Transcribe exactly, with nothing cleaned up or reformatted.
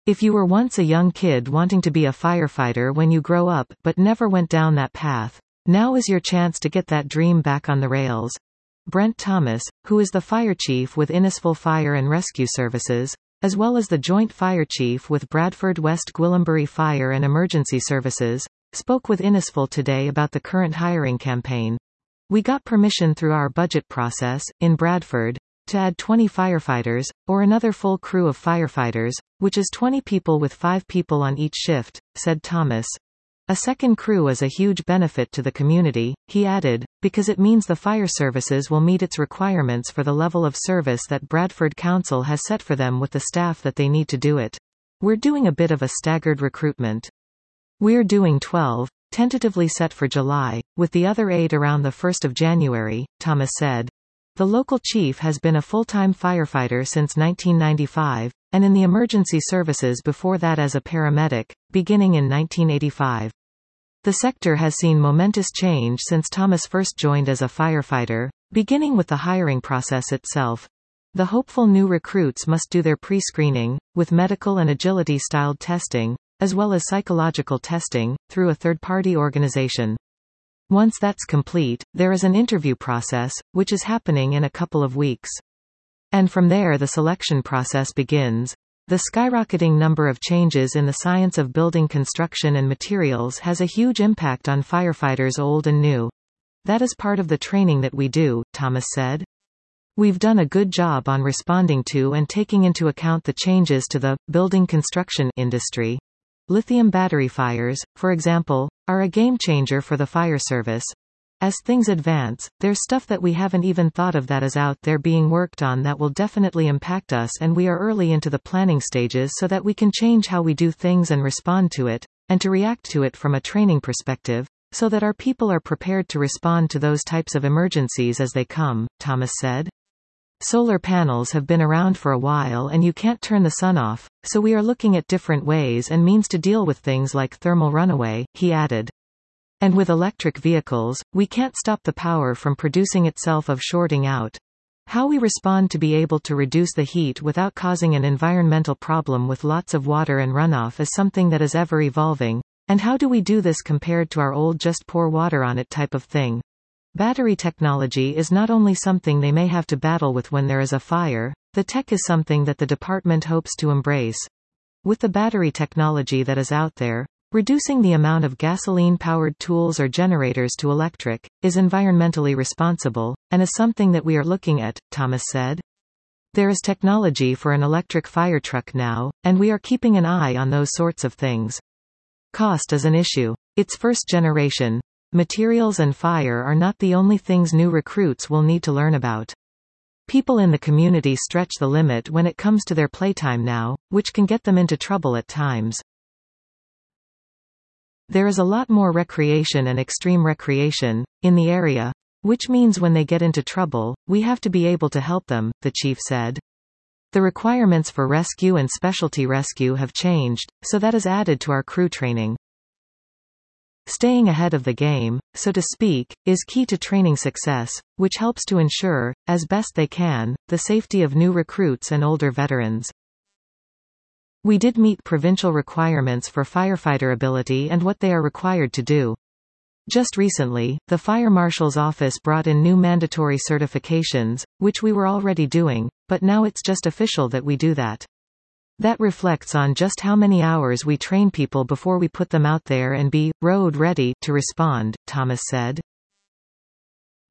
If you were once a young kid wanting to be a firefighter when you grow up, but never went down that path, now is your chance to get that dream back on the rails. Brent Thomas, who is the fire chief with Innisfil Fire and Rescue Services, as well as the joint fire chief with Bradford West Gwillimbury Fire and Emergency Services, spoke with Innisfil today about the current hiring campaign. We got permission through our budget process, in Bradford, to add twenty firefighters, or another full crew of firefighters, which is twenty people with five people on each shift, said Thomas. A second crew is a huge benefit to the community, he added, because it means the fire services will meet its requirements for the level of service that Bradford Council has set for them with the staff that they need to do it. We're doing a bit of a staggered recruitment. We're doing twelve, tentatively set for July, with the other eight around the first of January, Thomas said. The local chief has been a full-time firefighter since nineteen ninety-five, and in the emergency services before that as a paramedic, beginning in nineteen eighty-five. The sector has seen momentous change since Thomas first joined as a firefighter, beginning with the hiring process itself. The hopeful new recruits must do their pre-screening, with medical and agility-styled testing, as well as psychological testing, through a third-party organization. Once that's complete, there is an interview process, which is happening in a couple of weeks. And from there the selection process begins. The skyrocketing number of changes in the science of building construction and materials has a huge impact on firefighters old and new. That is part of the training that we do, Thomas said. We've done a good job on responding to and taking into account the changes to the building construction industry. Lithium battery fires, for example, are a game changer for the fire service. As things advance, there's stuff that we haven't even thought of that is out there being worked on that will definitely impact us, and we are early into the planning stages so that we can change how we do things and respond to it, and to react to it from a training perspective, so that our people are prepared to respond to those types of emergencies as they come, Thomas said. Solar panels have been around for a while and you can't turn the sun off, so we are looking at different ways and means to deal with things like thermal runaway, he added. And with electric vehicles, we can't stop the power from producing itself of shorting out. How we respond to be able to reduce the heat without causing an environmental problem with lots of water and runoff is something that is ever evolving, and how do we do this compared to our old just pour water on it type of thing? Battery technology is not only something they may have to battle with when there is a fire, the tech is something that the department hopes to embrace. With the battery technology that is out there, reducing the amount of gasoline-powered tools or generators to electric, is environmentally responsible, and is something that we are looking at, Thomas said. There is technology for an electric fire truck now, and we are keeping an eye on those sorts of things. Cost is an issue. It's first generation. Materials and fire are not the only things new recruits will need to learn about. People in the community stretch the limit when it comes to their playtime now, which can get them into trouble at times. There is a lot more recreation and extreme recreation in the area, which means when they get into trouble, we have to be able to help them, the chief said. The requirements for rescue and specialty rescue have changed, so that is added to our crew training. Staying ahead of the game, so to speak, is key to training success, which helps to ensure, as best they can, the safety of new recruits and older veterans. We did meet provincial requirements for firefighter ability and what they are required to do. Just recently, the Fire Marshal's office brought in new mandatory certifications, which we were already doing, but now it's just official that we do that. That reflects on just how many hours we train people before we put them out there and be road ready to respond, Thomas said.